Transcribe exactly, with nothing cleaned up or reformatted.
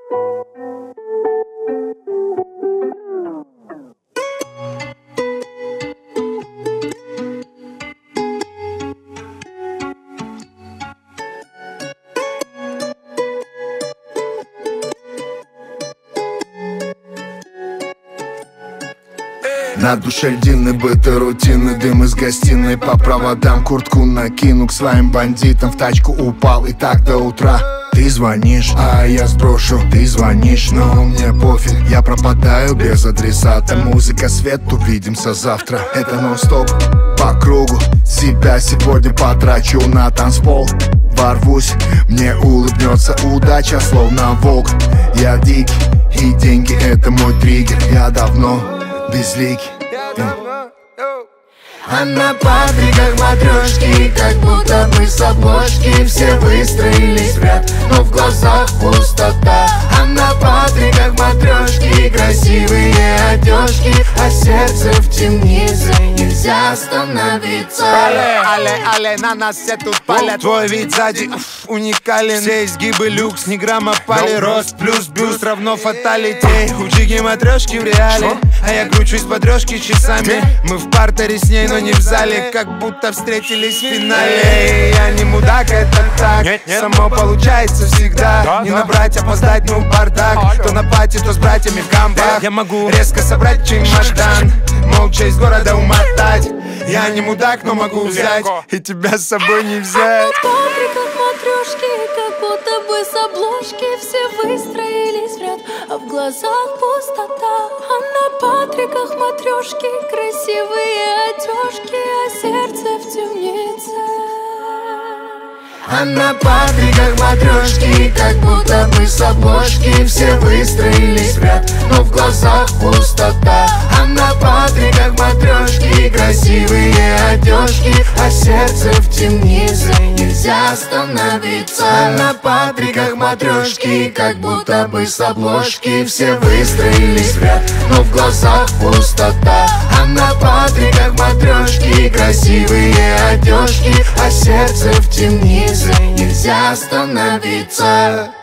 На душе льдины, быты, рутины, дым из гостиной. По проводам куртку накину, к своим бандитам в тачку упал, и так до утра. Ты звонишь, а я сброшу. Ты звонишь, но мне пофиг. Я пропадаю без адресата. Музыка, свет, увидимся завтра. Это нон-стоп по кругу. Себя сегодня потрачу на танцпол. Ворвусь, мне улыбнется удача, словно волк. Я дикий, и деньги это мой триггер. Я давно безликий. А на патриках матрешки, как будто бы с обложки. Все выстроились в ряд, но в глазах пустота. А на патриках матрешки, красивые одежки, а сердце в темнице, нельзя остановиться. Але, але, але, на нас все тут палят. Твой вид сзади, уф, уникален. Все изгибы люкс, ни грамма пали. Рост плюс бюст равно фаталитей. У Джиги матрешки в реале, а я кручусь по трешке часами. Мы в партере с ней, но не в зале, как будто встретились в финале. Я не мудак, это так, нет, нет. Само получается всегда, да, не да. Набрать, опоздать, ну бардак. а, То на пати, то с братьями в камбах. Я могу резко собрать чемодан, молча из города умотать. Я не мудак, но могу взять и тебя с собой не взять. А на патриках матрешки, как будто бы с обложки. Все выстроились в ряд, а в глазах пустота. А на патриках матрешки, красивые одежки, а сердце в темнице. А на патриках матрешки, как будто бы с обложки. Все выстроились в ряд, но в глазах пустота. А на патриках матрешки, красивые одежки, а сердце в темнице, нельзя остановиться. А на патриках матрешки, как будто бы с обложки. Все выстроились в ряд, но в глазах пустота. А на патриках матрешки, красивые одежки, а сердце в темнице, нельзя остановиться.